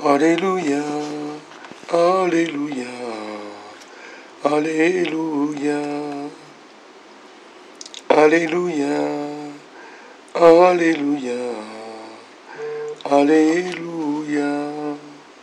哈利路亞，哈利路亞，哈利路亞，哈利路亞，哈利路亞，哈利路亞。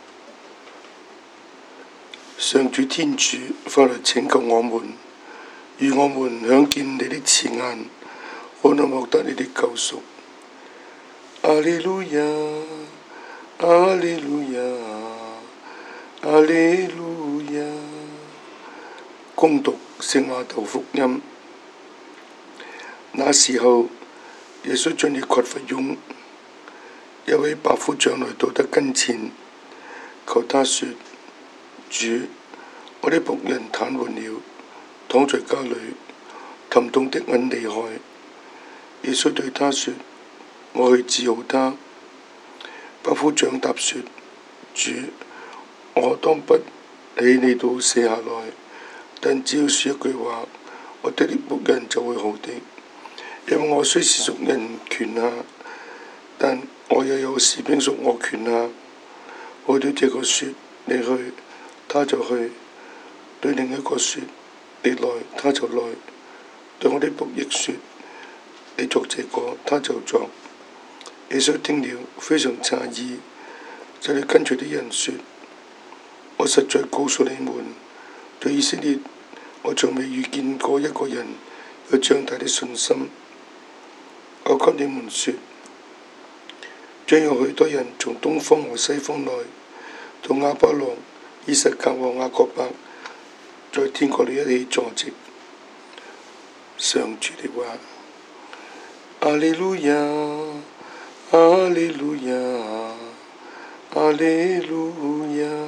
上主天主快來拯救我們，與我們享見你的慈顏，可能獲得你的救贖。哈利路亞，哈利路亞，哈利路亞。恭讀聖瑪竇福音。那時候，耶穌進了葛法翁，一位百夫長來到他跟前，求他說：主，我的僕人癱瘓了，躺在家裏，疼痛的很厲害。耶穌對他說：我去治好他。百夫長答說：主，我當不起你到舍下來，但只要說一句話，我的僕人就會好的。因為我雖是屬人權下，但我也有士兵屬我權下。我對這個說：你去，他就去；對另一個說：你來，他就來；對我的僕役說：你作這個，他就作。耶穌聽了，非常詫異，就對跟隨的人說：我實在告訴你們，在以色列，我從未遇見過一個人有這樣大的信心。我給你們說，將有許多人從東方和西方來，同亞巴郎、依撒格和雅各伯在天國裏一起坐席。上主的話。哈利路亞，哈利路亞，哈利路亞。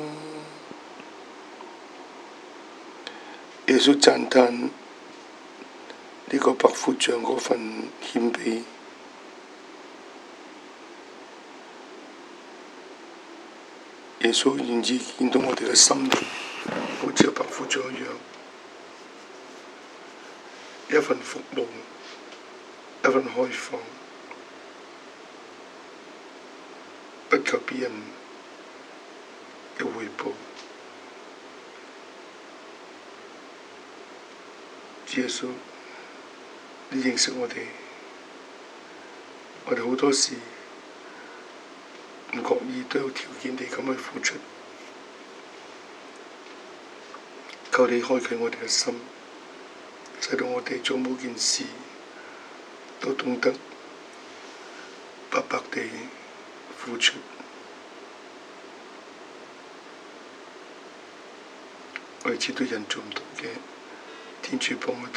耶穌讚嘆呢個百夫長嗰份謙卑。耶穌願意見到我哋嘅心靈，好似個百夫長一樣，一份服務，一份開放，不求別人嘅回報。主耶穌，你認識我哋，我哋好多時唔覺意都有條件地咁去付出，求你開啟我哋嘅心，使到我哋做每件事都懂得白白地付出。我哋知道人做唔到嘅，天主幫得到。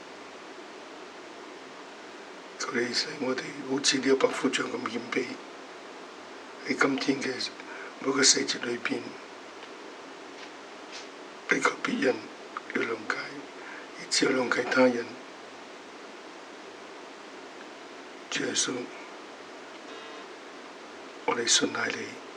求你使我哋好似呢個百夫長咁謙卑，喺今天嘅每個細節裏邊，不求別人嘅諒解，而只有諒解他人。主耶穌，我哋信賴你。